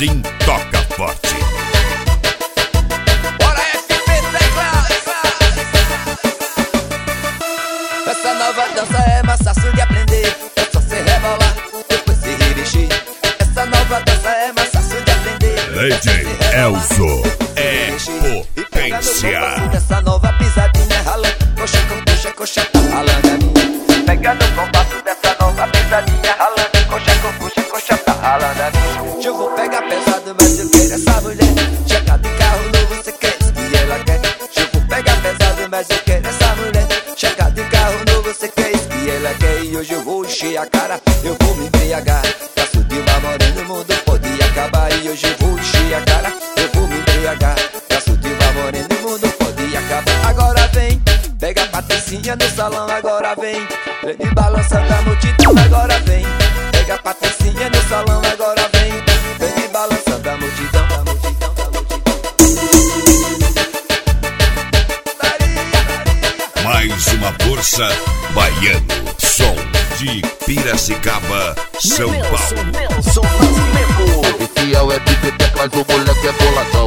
assim toca forte. Bora FP Teclas. Essa nova dança é mais fácil de aprender. É só se rebolar, depois se remexer. Essa nova dança é mais fácil de aprender. DJ Elzo é potência. Dessa nova pisadinha ralando, coxa com coxa, coxa tá ralando a minha. Pega no compasso dessa nova pisadinha ralando, coxa com coxa, coxa tá ralando a minha. Eu vou pegar pesado, mas eu quero essa mulher. Chegar de carro novo, você quer isso que ela quer. Eu vou pegar pesado, mas eu quero essa mulher. Chegar de carro novo, você quer isso que ela quer. E hoje eu vou encher a cara, eu vou me embriagar. Pra subir uma morena, o mundo pode acabar. E hoje eu vou encher a cara, eu vou me embriagar. Pra subir uma morena, o mundo pode acabar. Agora vem, pega a Patricinha no salão, agora vem. Vem me balançando a multidão, agora vem. Pega a Patricinha no salão, agora vem. Vem me balançando a multidão, a multidão, a multidão. Mais uma força baiano. Som de Piracicaba, São Paulo. Nelson Nascimento. Esse é o FP Teclas, o moleque é boladão.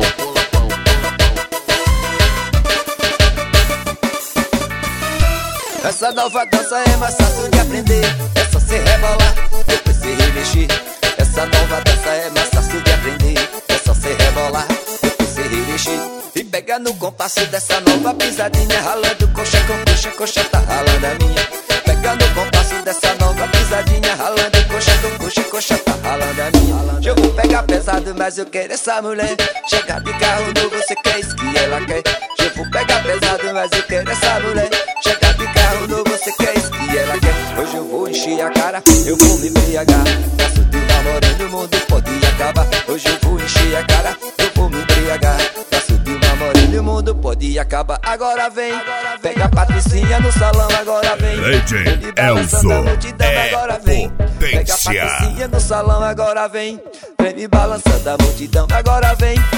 Essa nova dança é mais fácil de aprender. É só se rebolar, depois se remexer. Essa nova dança é mais fácil de aprender. É só se rebolar, depois se remexer. E pega no compasso dessa nova pisadinha ralando, coxa com coxa, coxa tá ralando a minha. Pega no compasso dessa nova pisadinha ralando, coxa com coxa, coxa tá ralando a minha. Eu vou pegar pesado, mas eu quero essa mulher. Chegar de carro novo, você quer isso que ela quer. Eu vou pegar pesado, mas eu quero essa mulher. Chegar de carro novo, você quer isso que ela quer. Hoje eu vou encher a cara, eu vou me embriagar. Pra subir uma morena, o mundo pode acabar. Hoje eu vou encher a cara, eu vou me embriagar. Pra subir uma morena, o mundo pode acabar. Agora vem, pega a Patricinha no salão, agora vem. DJ Elzo Agora vem, pega a potência. Patricinha no salão, agora vem. Vem me balançando a multidão, agora vem.